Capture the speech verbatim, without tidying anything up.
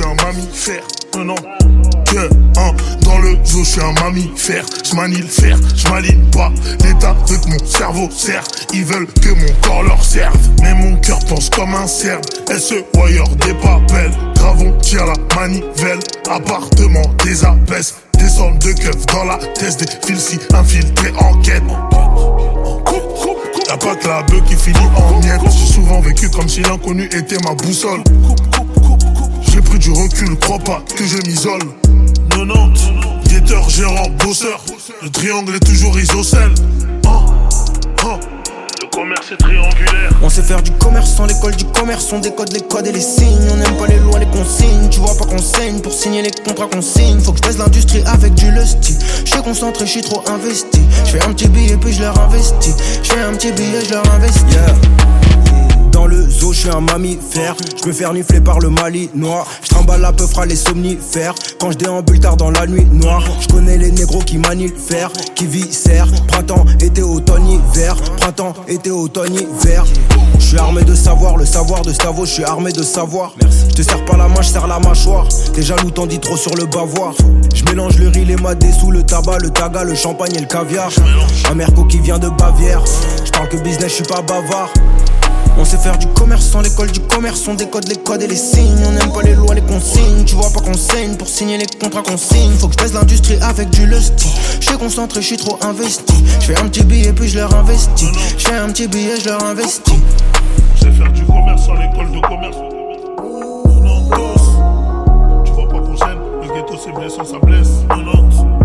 suis un mammifère. Non, non. Que, hein, dans le zoo, je suis un mammifère. J'manie le fer, j'maligne pas. L'état veut que mon cerveau sert. Ils veulent que mon corps leur serve. Mais mon cœur pense comme un serbe. S E Wire des papels. Gravons, tire la manivelle. Appartement, des apaises. Descendre de keuf dans la tête. Des fils si infiltrés en quête. Y'a pas que la beuh qui finit en miettes. J'ai souvent vécu comme si l'inconnu était ma boussole. J'ai pris du recul, crois pas que je m'isole. quatre-vingt-dix, guetteur, gérant, bosseur. Le triangle est toujours isocèle. Oh, oh. Le commerce est triangulaire. On sait faire du commerce sans l'école du commerce. On décode les codes et les signes. On n'aime pas les lois, les consignes. Tu vois pas qu'on saigne pour signer les contrats qu'on signe. Faut que je baisse l'industrie avec du lusty. Je suis concentré, je suis trop investi. Je fais un petit billet puis je leur investis. Je fais un petit billet, je leur investis. Yeah. Dans le zoo, je suis un mammifère. Je me fais renifler par le Mali noir. Je trimballe à peu fera les somnifères. Quand je déambule tard dans la nuit noire. Je connais les négros qui manient le fer, qui viscèrent. Printemps, été, automne, hiver. Printemps, été, automne, hiver. Je suis armé de savoir, le savoir de Stavo. Je suis armé de savoir. Je te serre pas la main, je serre la mâchoire. T'es jaloux, t'en dis trop sur le bavoir. Je mélange le riz, les madés sous le tabac, le taga, le champagne et le caviar. Un merco qui vient de Bavière. Je parle que business, je suis pas bavard. On sait faire du commerce sans l'école du commerce. On décode les codes et les signes. On n'aime pas les lois, les consignes. Tu vois pas qu'on saigne pour signer les contrats qu'on signe. Faut que je baisse l'industrie avec du lusty. Je suis concentré, je suis trop investi. Je fais un petit billet puis je leur investis. Je fais un petit billet, je leur investis. Je sais faire du commerce sans l'école de commerce. quatre-vingt-dix. Tu vois pas qu'on gêne. Le ghetto c'est blessant, ça blesse. quatre-vingt-dix.